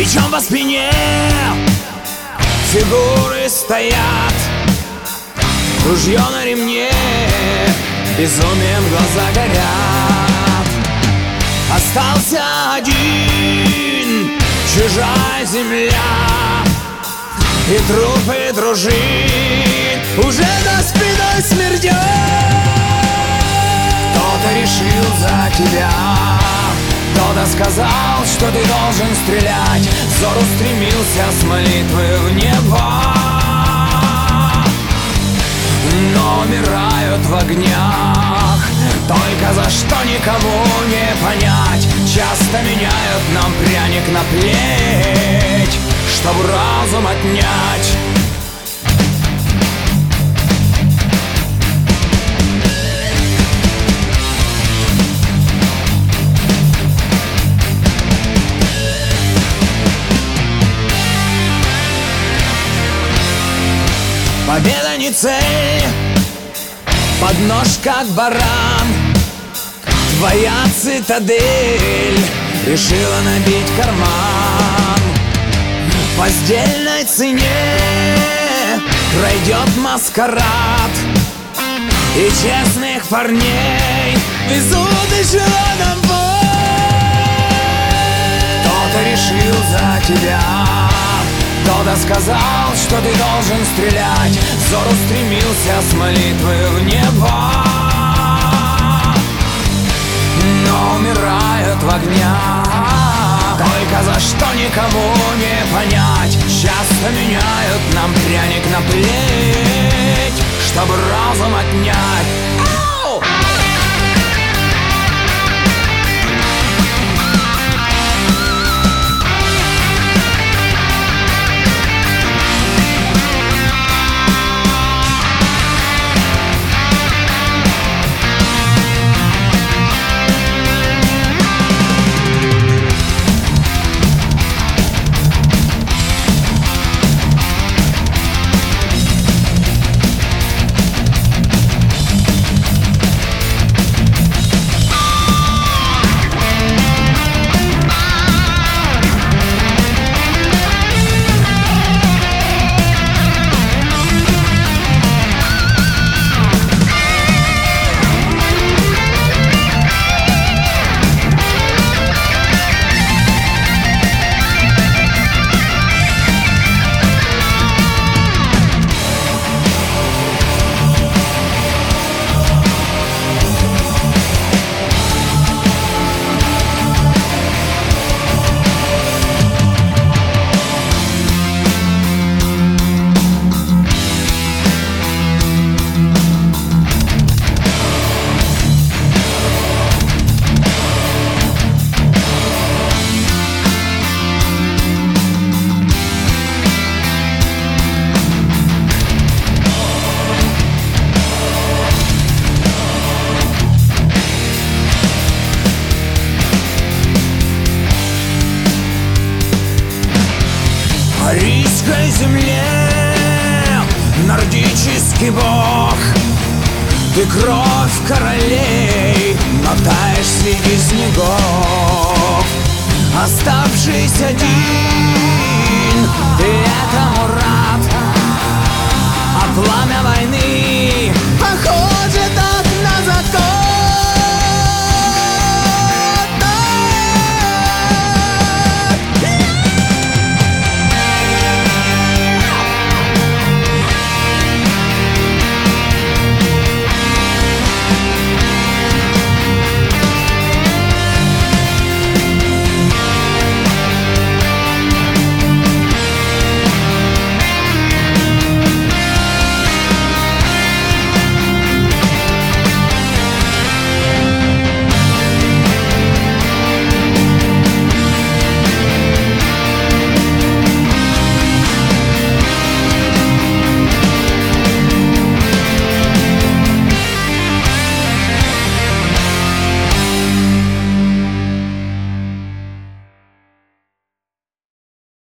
Бичом по спине фигуры стоят, ружье на ремне, безумием глаза горят. Остался один, чужая земля, и трупы дружин уже за спиной смердят. Кто-то решил за тебя, кто-то сказал, что ты должен стрелять. Взор устремился с молитвы в небо, но умирают в огнях, только за что никому не понять. Часто меняют нам пряник на плеть, чтоб разум отнять. Победа не цель, поднож как баран. Твоя цитадель решила набить карман. По сдельной цене пройдет маскарад, и честных парней везут эшелоном в бой. Кто-то решил за тебя, кто-то сказал, что ты должен стрелять. Взор устремился с молитвы в небо, но умирают в огнях, только за что никому не понять. Часто меняют нам пряник на плеть, чтобы разум отнять. Арийской земле нордический бог, ты кровь королей, но таешь среди снегов. Оставшись один, ты этому рад, а пламя войны